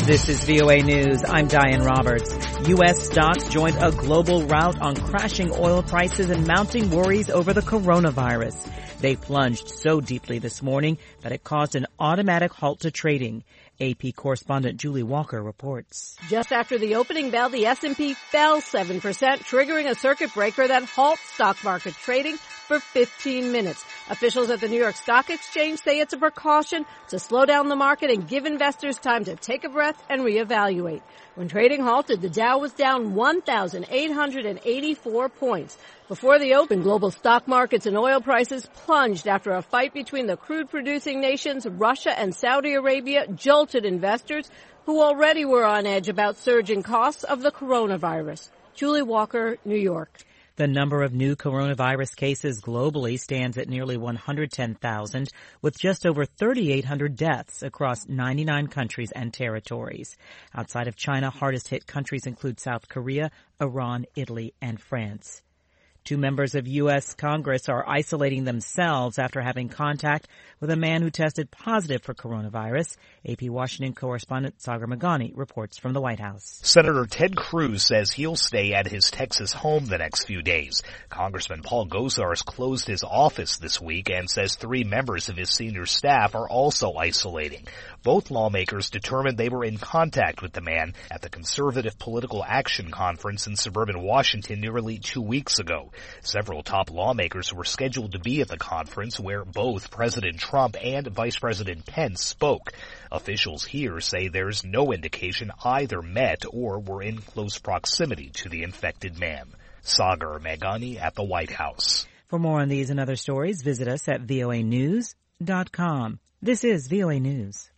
This is VOA News. I'm Diane Roberts. U.S. stocks joined a global rout on crashing oil prices and mounting worries over the coronavirus. They plunged so deeply this morning that it caused an automatic halt to trading. AP correspondent Julie Walker reports. Just after the opening bell, the S&P fell 7%, triggering a circuit breaker that halts stock market trading for 15 minutes. Officials at the New York Stock Exchange say it's a precaution to slow down the market and give investors time to take a breath and reevaluate. When trading halted, the Dow was down 1,884 points. Before the open, global stock markets and oil prices plunged after a fight between the crude-producing nations, Russia and Saudi Arabia, jolted investors who already were on edge about surging costs of the coronavirus. Julie Walker, New York. The number of new coronavirus cases globally stands at nearly 110,000, with just over 3,800 deaths across 99 countries and territories. Outside of China, hardest hit countries include South Korea, Iran, Italy, and France. 2 members of U.S. Congress are isolating themselves after having contact with a man who tested positive for coronavirus. AP Washington correspondent Sagar Meghani reports from the White House. Senator Ted Cruz says he'll stay at his Texas home the next few days. Congressman Paul Gosar closed his office this week and says 3 members of his senior staff are also isolating. Both lawmakers determined they were in contact with the man at the Conservative Political Action Conference in suburban Washington nearly 2 weeks ago. Several top lawmakers were scheduled to be at the conference where both President Trump and Vice President Pence spoke. Officials here say there's no indication either met or were in close proximity to the infected man. Sagar Meghani at the White House. For more on these and other stories, visit us at voanews.com. This is VOA News.